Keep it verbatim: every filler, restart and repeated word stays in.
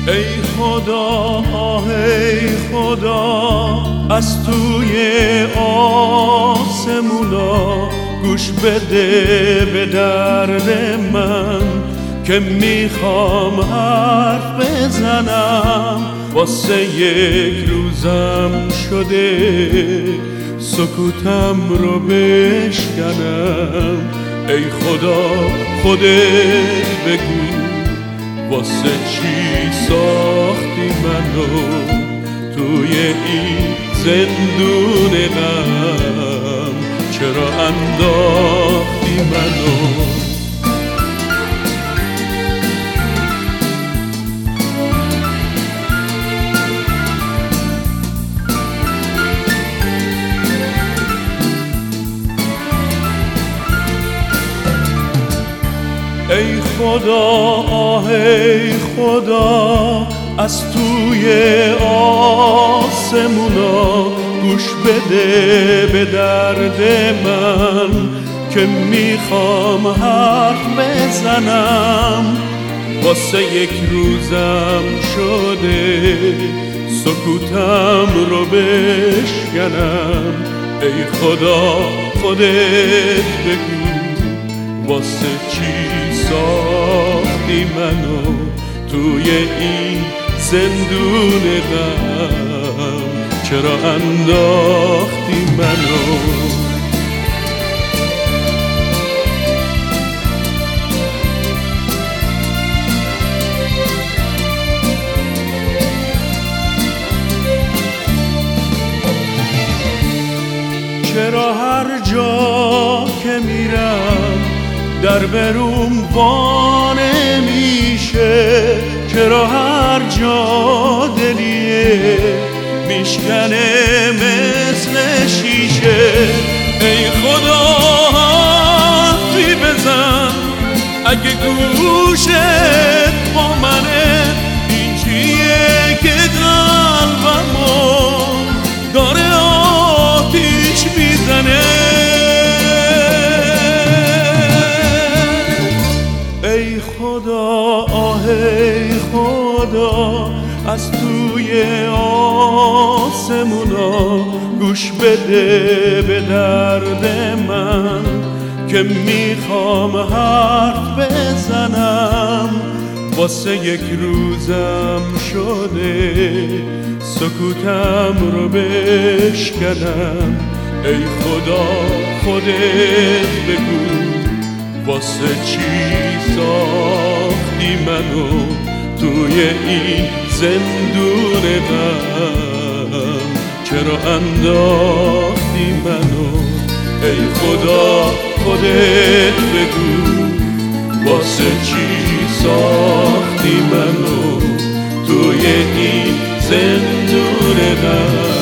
ای خدا ای خدا از توی آسمونا گوش بده به درد من که میخوام حرف بزنم. واسه یک روزم شده سکوتم رو بشکنم. ای خدا خودت بگو واسه چی ساختی منو توی این زندون غم؟ چرا انداختی منو؟ ای خدا ای خدا از توی آسمونا گوش بده به درد من که میخوام حرف بزنم. واسه یک روزم شده سکوتم رو بشکنم. ای خدا خودت بگو واسه چی ساختی منو توی این زندون غم؟ چرا انداختی منو؟ چرا هر جا که میرم در بروم وانه میشه؟ چرا هر جا دلیه میشکنه مثل شیشه؟ ای خدا حرفی بزن اگه گوشت با منه. این چیه که قلبمو داره آتیش میزنه؟ ای خدا ای خدا از توی آسمونا گوش بده به درد من که میخوام حرف بزنم. واسه یک روزم شده سکوتم رو بشکنم. ای خدا خودت بگو واسه چی ساختی منو توی این زندون غم؟ چرا انداختی منو؟ ای خدا خودت بگو واسه چی ساختی منو توی این زندون غم؟